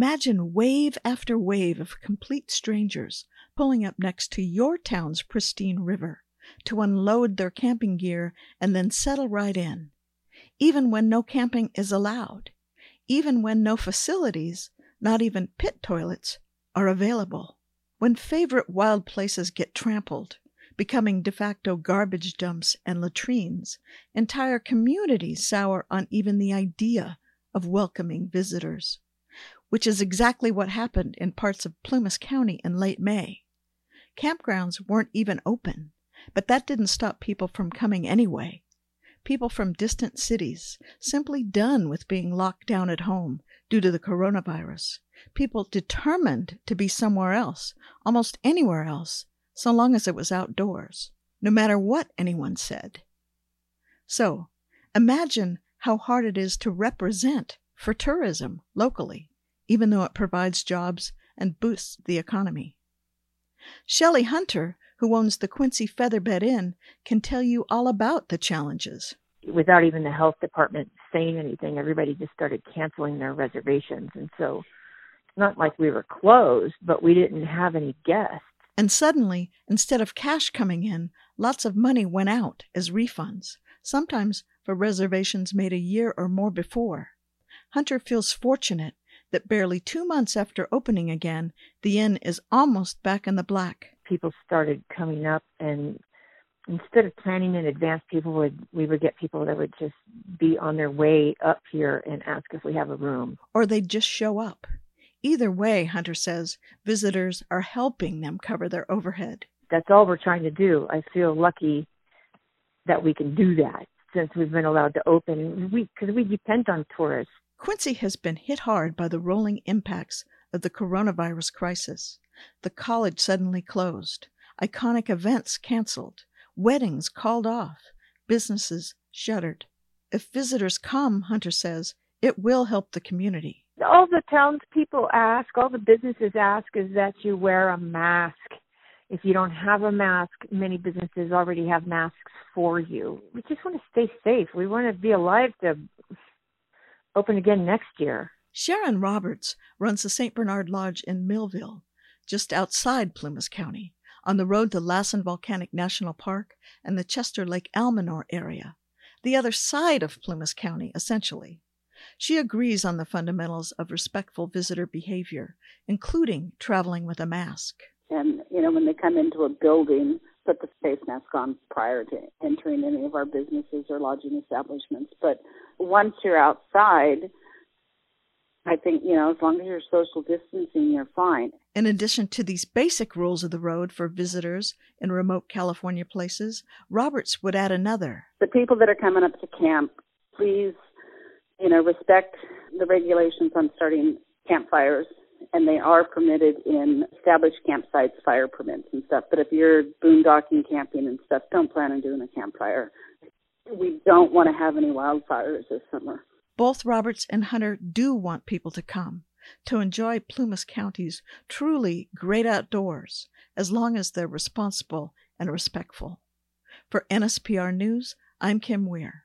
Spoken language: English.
Imagine wave after wave of complete strangers pulling up next to your town's pristine river to unload their camping gear and then settle right in, even when no camping is allowed, even when no facilities, not even pit toilets, are available. When favorite wild places get trampled, becoming de facto garbage dumps and latrines, entire communities sour on even the idea of welcoming visitors, which is exactly what happened in parts of Plumas County in late May. Campgrounds weren't even open, but that didn't stop people from coming anyway. People from distant cities, simply done with being locked down at home due to the coronavirus. People determined to be somewhere else, almost anywhere else, so long as it was outdoors, no matter what anyone said. So, imagine how hard it is to represent for tourism locally, even though it provides jobs and boosts the economy. Shelley Hunter, who owns the Quincy Featherbed Inn, can tell you all about the challenges. Without even the health department saying anything, everybody just started canceling their reservations. And so it's not like we were closed, but we didn't have any guests. And suddenly, instead of cash coming in, lots of money went out as refunds, sometimes for reservations made a year or more before. Hunter feels fortunate that barely 2 months after opening again, the inn is almost back in the black. People started coming up, and instead of planning in advance, we would get people that would just be on their way up here and ask if we have a room. Or they'd just show up. Either way, Hunter says, visitors are helping them cover their overhead. That's all we're trying to do. I feel lucky that we can do that since we've been allowed to open, because we depend on tourists. Quincy has been hit hard by the rolling impacts of the coronavirus crisis. The college suddenly closed, iconic events canceled, weddings called off, businesses shuttered. If visitors come, Hunter says, it will help the community. All the townspeople ask, all the businesses ask is that you wear a mask. If you don't have a mask, many businesses already have masks for you. We just want to stay safe. We want to be alive to open again next year. Sharon Roberts runs the St. Bernard Lodge in Millville, just outside Plumas County, on the road to Lassen Volcanic National Park and the Chester Lake Almanor area, the other side of Plumas County, essentially. She agrees on the fundamentals of respectful visitor behavior, including traveling with a mask. And, when they come into a building, put the face mask on prior to entering any of our businesses or lodging establishments. But once you're outside, I think, as long as you're social distancing, you're fine. In addition to these basic rules of the road for visitors in remote California places, Roberts would add another. The people that are coming up to camp, please, respect the regulations on starting campfires. And they are permitted in established campsites, fire permits and stuff. But if you're boondocking, camping and stuff, don't plan on doing a campfire. We don't want to have any wildfires this summer. Both Roberts and Hunter do want people to come, to enjoy Plumas County's truly great outdoors, as long as they're responsible and respectful. For NSPR News, I'm Kim Weir.